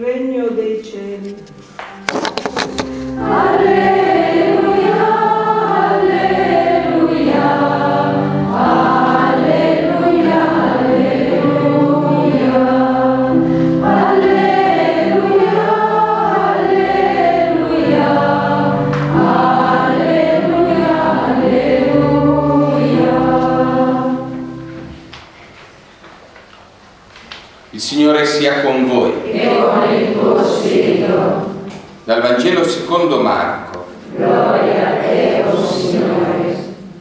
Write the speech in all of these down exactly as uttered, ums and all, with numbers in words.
regno dei cieli. Alleluia, alleluia, alleluia, alleluia, alleluia, alleluia, alleluia, alleluia. Il Signore sia con voi. E con il tuo spirito. Dal Vangelo secondo Marco. Gloria a te, o Signore.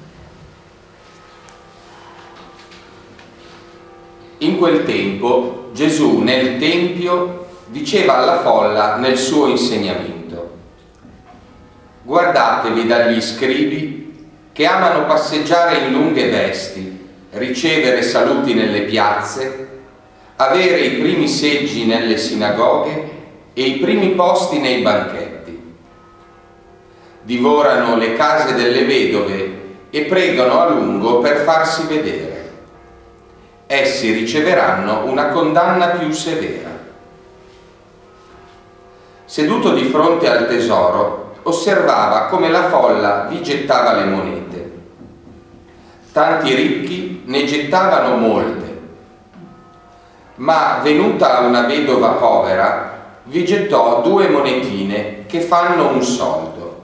In quel tempo Gesù nel Tempio diceva alla folla nel suo insegnamento: guardatevi dagli scribi che amano passeggiare in lunghe vesti, ricevere saluti nelle piazze, avere i primi seggi nelle sinagoghe e i primi posti nei banchetti. Divorano le case delle vedove e pregano a lungo per farsi vedere. Essi riceveranno una condanna più severa. Seduto di fronte al tesoro, osservava come la folla vi gettava le monete. Tanti ricchi ne gettavano molte, ma venuta una vedova povera, vi gettò due monetine che fanno un soldo.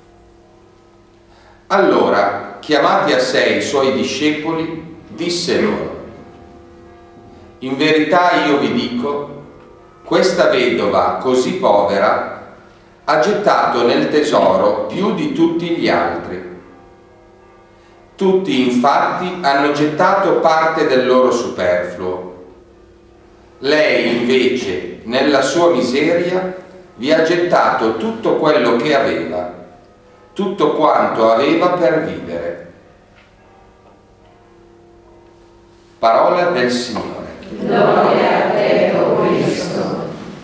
Allora, chiamati a sé i suoi discepoli, disse loro: in verità io vi dico, questa vedova così povera ha gettato nel tesoro più di tutti gli altri. Tutti infatti hanno gettato parte del loro superfluo. Lei invece, nella sua miseria, vi ha gettato tutto quello che aveva, tutto quanto aveva per vivere. Parola del Signore. Gloria a te, o Cristo.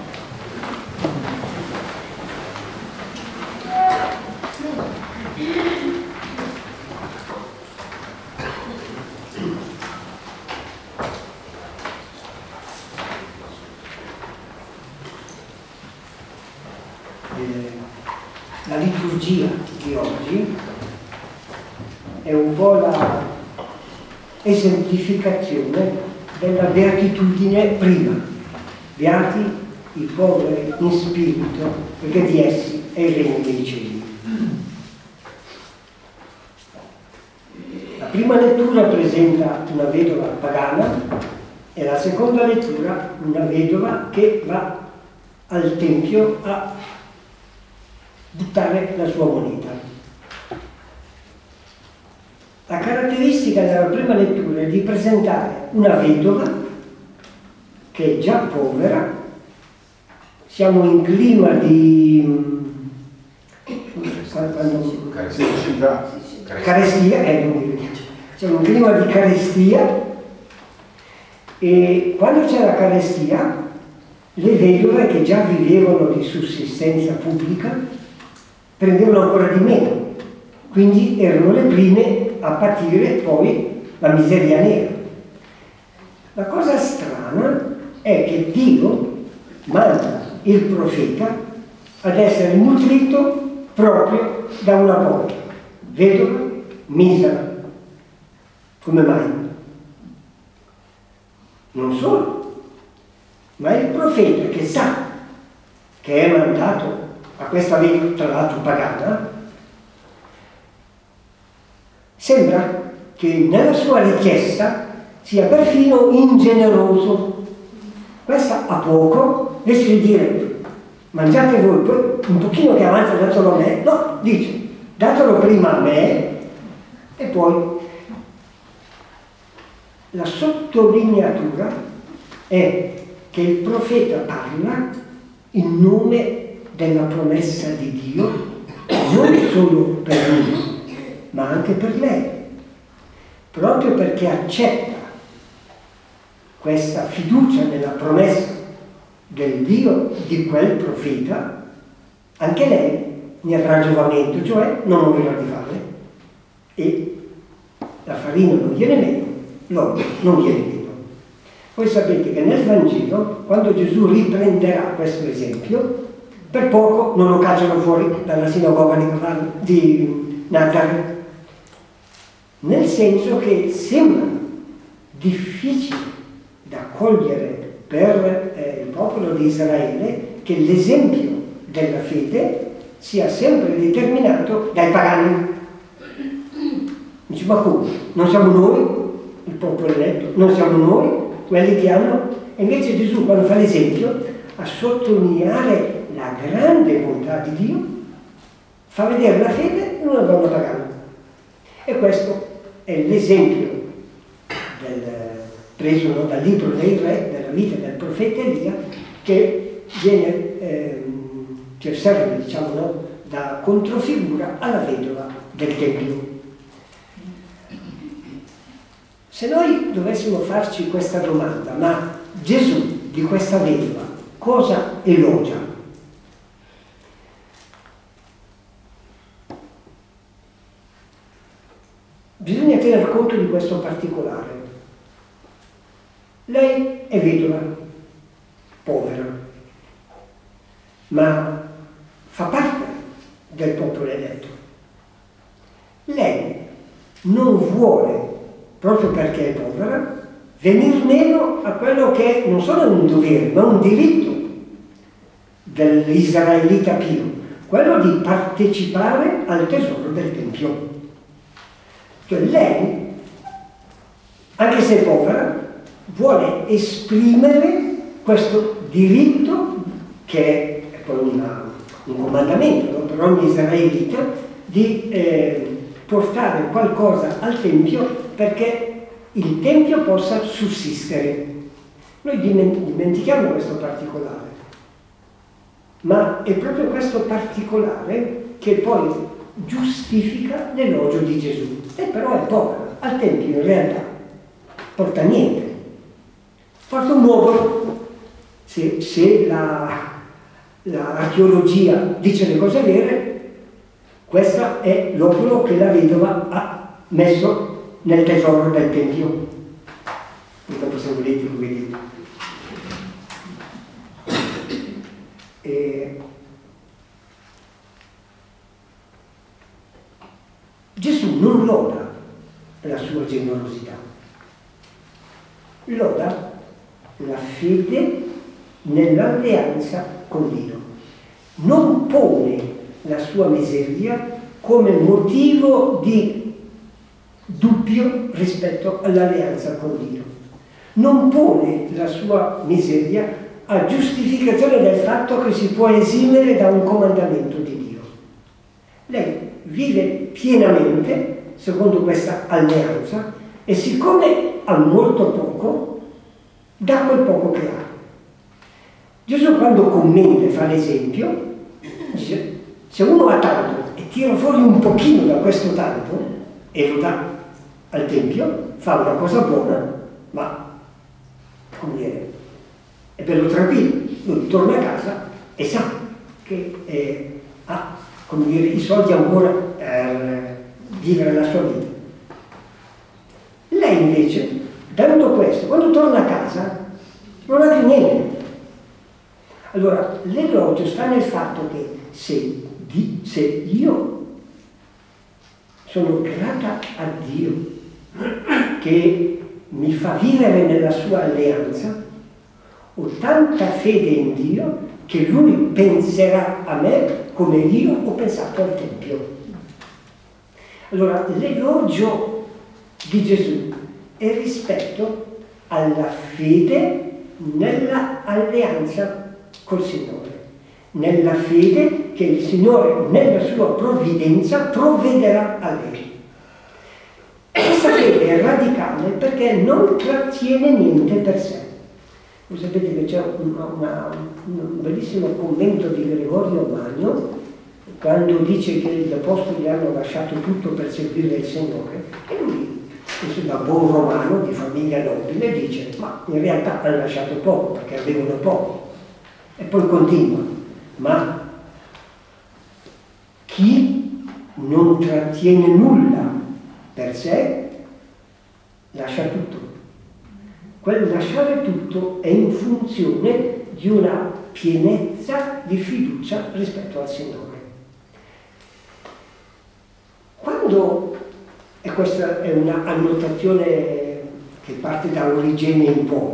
La liturgia di oggi è un po' la esemplificazione della beatitudine prima. Beati i poveri in spirito, perché di essi è il regno dei cieli. La prima lettura presenta una vedova pagana e la seconda lettura una vedova che va al tempio a buttare la sua moneta. La caratteristica della prima lettura è di presentare una vedova che è già povera. Siamo in clima di quando, Carestia. carestia, eh, non mi ricordo. Siamo in clima di carestia, e quando c'è la carestia le vedove che già vivevano di sussistenza pubblica prendevano ancora di meno, quindi erano le prime a patire poi la miseria nera. La cosa strana è che Dio manda il profeta ad essere nutrito proprio da una povera, vedova, misera. Come mai? Non solo, ma il profeta che sa che è mandato a questa vedova, tra l'altro pagana, sembra che nella sua richiesta sia perfino ingeneroso. Questa ha poco, invece di dire mangiate voi, poi un pochino che avanza datelo a me, no, dice datelo prima a me e poi. La sottolineatura è che il profeta parla in nome della promessa di Dio, non solo per lui, ma anche per lei, proprio perché accetta questa fiducia nella promessa del Dio di quel profeta, anche lei ne avrà giovamento, cioè non morirà di fame, e la farina non viene meno, l'olio non viene meno. Voi sapete che nel Vangelo, quando Gesù riprenderà questo esempio, per poco non lo cacciano fuori dalla sinagoga di Nazareth, nel senso che sembra difficile da cogliere per eh, il popolo di Israele che l'esempio della fede sia sempre determinato dai pagani. Dice, ma come? Non siamo noi il popolo eletto? Non siamo noi quelli che hanno? E invece Gesù, quando fa l'esempio, a sottolineare la grande bontà di Dio, fa vedere la fede in una donna pagana. E questo è l'esempio del, preso no, dal libro dei re, della vita del profeta Elia, che viene, ehm, che serve, diciamo, no, da controfigura alla vedova del Tempio. Se noi dovessimo farci questa domanda, ma Gesù di questa vedova cosa elogia? Bisogna tener conto di questo particolare. Lei è vedova, povera, ma fa parte del popolo eletto. Lei non vuole, proprio perché è povera, venir meno a quello che non solo un dovere, ma un diritto dell'israelita pio, quello di partecipare al tesoro del Tempio. Cioè lei, anche se è povera, vuole esprimere questo diritto, che è poi una, un comandamento, no, per ogni israelita, di eh, portare qualcosa al Tempio perché il Tempio possa sussistere. Noi dimentichiamo questo particolare, ma è proprio questo particolare che poi giustifica l'elogio di Gesù. E però è povera, al Tempio in realtà porta niente, porta un uovo. Se, se la, l'archeologia dice le cose vere, questo è l'obolo che la vedova ha messo nel tesoro del Tempio. E dopo, se volete, lo vedete. E Gesù non loda la sua generosità, loda la fede nell'alleanza con Dio. Non pone la sua miseria come motivo di dubbio rispetto all'alleanza con Dio. Non pone la sua miseria a giustificazione del fatto che si può esimere da un comandamento di Dio. Lei vive pienamente secondo questa alleanza e siccome ha molto poco, dà quel poco che ha. Gesù, quando commenta e fa l'esempio, dice: se uno ha tanto e tira fuori un pochino da questo tanto e lo dà al Tempio, fa una cosa buona, ma come dire, è bello tranquillo. Lui torna a casa e sa che eh, ha, come dire, i soldi ancora per vivere la sua vita. Lei invece, dando questo, quando torna a casa non ha più niente. Allora l'elogio sta nel fatto che se, di, se io sono grata a Dio che mi fa vivere nella sua alleanza, ho tanta fede in Dio che Lui penserà a me come io ho pensato al Tempio. Allora l'elogio di Gesù è rispetto alla fede nella alleanza col Signore, nella fede che il Signore nella sua provvidenza provvederà a lei. Questa fede è radicale perché non trattiene niente per sé. Voi sapete che c'è una, una, un bellissimo commento di Gregorio Magno quando dice che gli apostoli hanno lasciato tutto per seguire il Signore, e lui, da buon romano di famiglia nobile, dice: ma in realtà hanno lasciato poco perché avevano poco. E poi continua: ma chi non trattiene nulla per sé lascia tutto. quel lasciare tutto è in funzione di una pienezza di fiducia rispetto al Signore. Quando, e questa è una annotazione che parte da Origene in poi,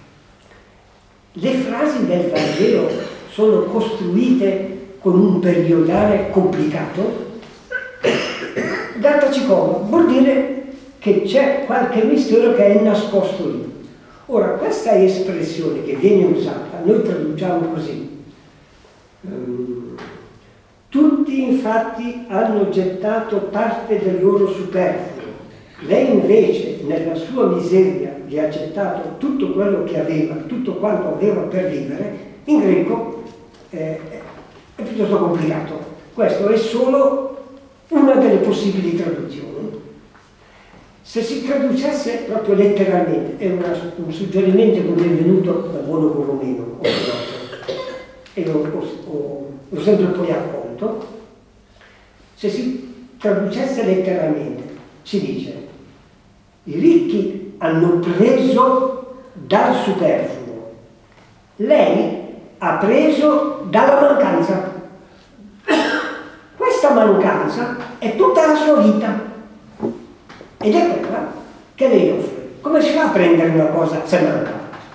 le frasi del Vangelo sono costruite con un periodare complicato, dattaci come, vuol dire che c'è qualche mistero che è nascosto lì. Ora, questa espressione che viene usata, noi traduciamo così. Um, tutti infatti hanno gettato parte del loro superfluo. Lei invece, nella sua miseria, vi ha gettato tutto quello che aveva, tutto quanto aveva per vivere. In greco eh, è piuttosto complicato. Questo è solo una delle possibili traduzioni. Se si traducesse proprio letteralmente, è una, un suggerimento che mi è venuto da buono Borromeo, e l'ho, l'ho, l'ho sempre poi accolto. Se si traducesse letteralmente, si dice: i ricchi hanno preso dal superfluo, lei ha preso dalla mancanza. Questa mancanza è tutta la sua vita. Ed è quella che lei offre. Come si fa a prendere una cosa se manca?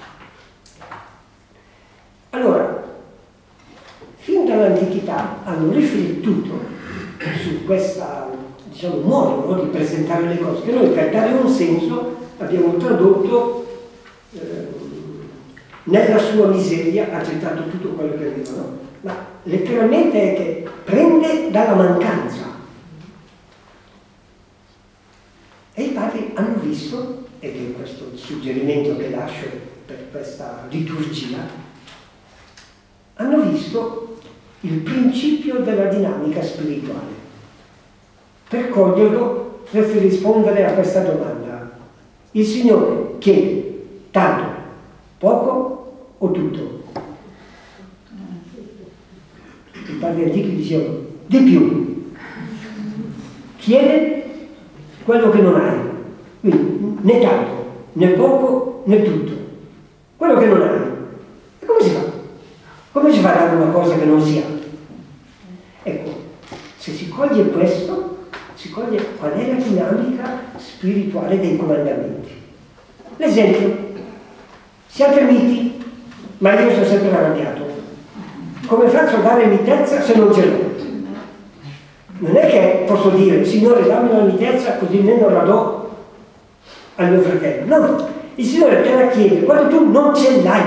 Allora, fin dall'antichità hanno riflettuto su questo, diciamo, modo, no, di presentare le cose, che noi per dare un senso abbiamo tradotto eh, nella sua miseria ha gettato tutto quello che aveva, no? Ma letteralmente è che prende dalla mancanza. E i padri hanno visto, ed è questo il suggerimento che lascio per questa liturgia, hanno visto il principio della dinamica spirituale. Per coglierlo, dovreste rispondere a questa domanda. Il Signore chiede tanto, poco o tutto? I padri antichi dicevano di più. Chiede quello che non hai, quindi né tanto, né poco, né tutto. Quello che non hai. E come si fa? Come si fa a dare una cosa che non si ha? Ecco, se si coglie questo, si coglie qual è la dinamica spirituale dei comandamenti. L'esempio, siate miti, ma io sono sempre arrabbiato. Come faccio a dare mitezza se non ce l'ho? Non è che posso dire, Signore, dammi una mitezza così almeno la do al mio fratello. No, il Signore te la chiede quando tu non ce l'hai.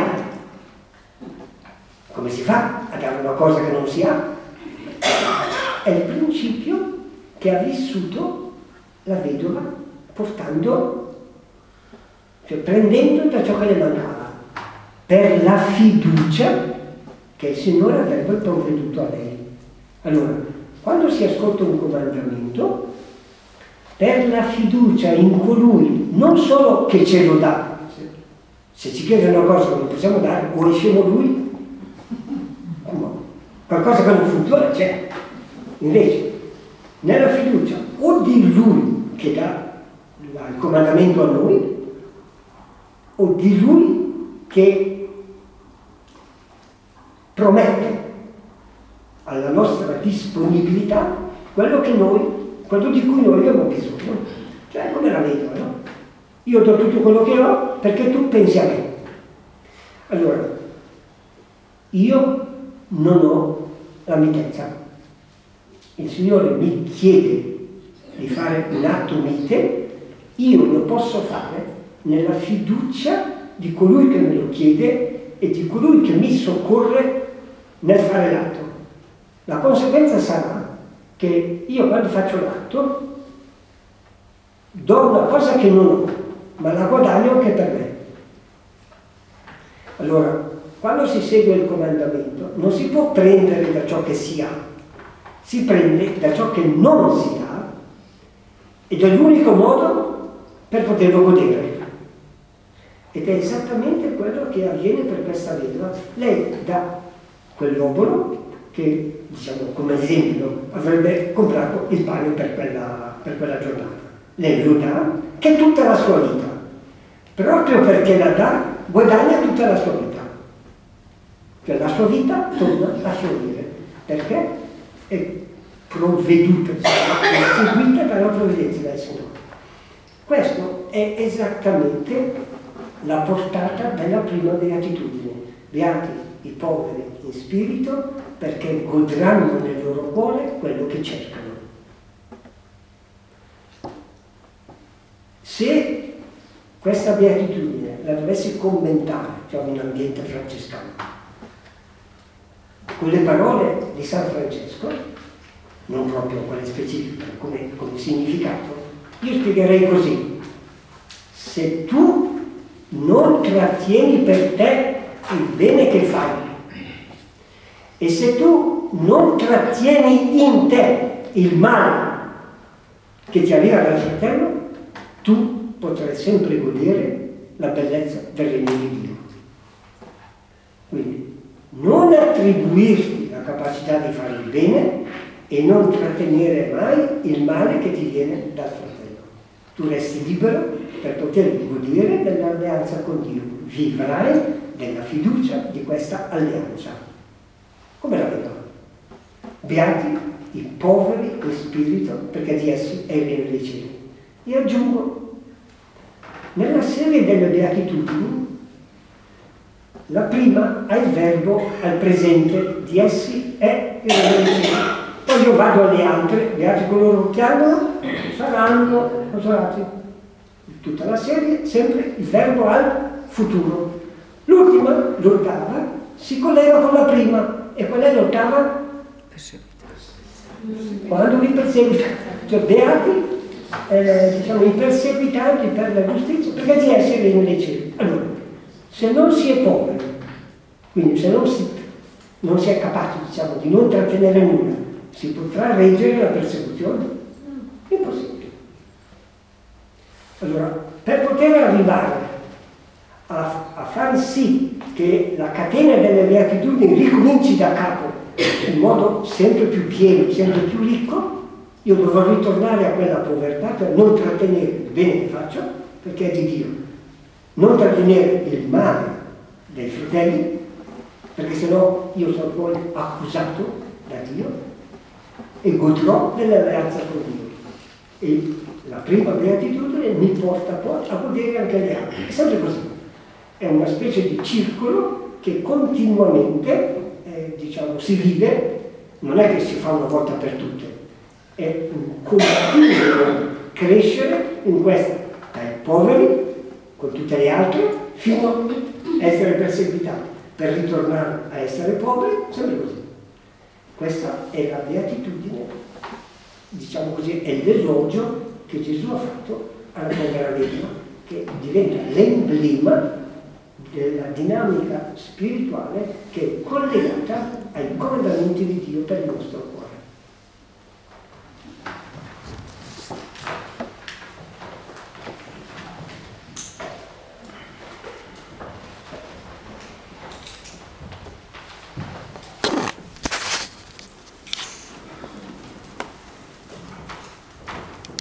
Come si fa a dare una cosa che non si ha? È il principio che ha vissuto la vedova portando, cioè prendendo da ciò che le mancava, per la fiducia che il Signore avrebbe provveduto a lei. Allora, quando si ascolta un comandamento, per la fiducia in colui, non solo che ce lo dà, se ci chiede una cosa che non possiamo dare, o è scemo lui, no. Qualcosa che non funziona c'è. Invece, nella fiducia o di lui che dà il comandamento a noi, o di lui che promette alla nostra disponibilità quello che noi, quello di cui noi abbiamo bisogno. Cioè, come la vedo, no? Io do tutto quello che ho perché tu pensi a me. Allora, io non ho la mitezza. Il Signore mi chiede di fare un atto mite, io lo posso fare nella fiducia di colui che me lo chiede e di colui che mi soccorre nel fare l'atto. La conseguenza sarà che io quando faccio l'atto do una cosa che non ho, ma la guadagno anche per me. Allora, quando si segue il comandamento non si può prendere da ciò che si ha, si prende da ciò che non si ha ed è l'unico modo per poterlo godere. Ed è esattamente quello che avviene per questa vedova. Lei dà quell'obolo che, diciamo, come esempio, avrebbe comprato il pane per quella, per quella giornata. Lei lo dà, che è tutta la sua vita. proprio perché la dà, guadagna tutta la sua vita. Cioè la sua vita torna a fiorire, perché è provveduta, è seguita dalla provvidenza del Signore. Questo è esattamente la portata della prima beatitudine. Beati i poveri in spirito, perché godranno nel loro cuore quello che cercano. Se questa beatitudine la dovessi commentare, cioè in un ambiente francescano, con le parole di San Francesco, non proprio quelle specifiche, come, come significato, io spiegherei così: se tu non trattieni per te il bene che fai, e se tu non trattieni in te il male che ti arriva dal fratello, tu potrai sempre godere la bellezza del regno di Dio. Quindi non attribuirti la capacità di fare il bene e non trattenere mai il male che ti viene dal fratello. Tu resti libero per poter godere dell'alleanza con Dio, vivrai della fiducia di questa alleanza. Come la vedo? Beati i poveri in spirito, perché di essi è il regno dei cieli. E aggiungo, nella serie delle beatitudini, la prima ha il verbo al presente, di essi è il regno dei cieli. Poi io vado alle altre, beati coloro che hanno, saranno consolati. Tutta la serie, sempre il verbo al futuro. L'ultima, l'ottava, si collega con la prima. E qual è l'ottava? Quando vi perseguitano, cioè beati, eh, diciamo, i perseguitati per la giustizia, perché di essere il regno dei cieli. Allora, se non si è poveri, quindi se non si, non si è capaci, diciamo, di non trattenere nulla, si potrà reggere la persecuzione? Impossibile. Allora, per poter arrivare a, a far sì che la catena delle beatitudini ricominci da capo in modo sempre più pieno, sempre più ricco, io dovrò ritornare a quella povertà per non trattenere il bene che faccio, perché è di Dio, non trattenere il male dei fratelli, perché sennò io sono poi accusato da Dio e godrò dell'alleanza con Dio. E la prima beatitudine mi porta poi a godere anche le altre. È sempre così. È una specie di circolo che continuamente eh, diciamo, si vive, non è che si fa una volta per tutte, è un continuo crescere in questa, dai poveri con tutte le altre, fino a essere perseguitati, per ritornare a essere poveri, sempre così. Questa è la beatitudine, diciamo così, è l'elogio che Gesù ha fatto alla povera vedova, che diventa l'emblema della dinamica spirituale che è collegata ai comandamenti di Dio per il nostro cuore.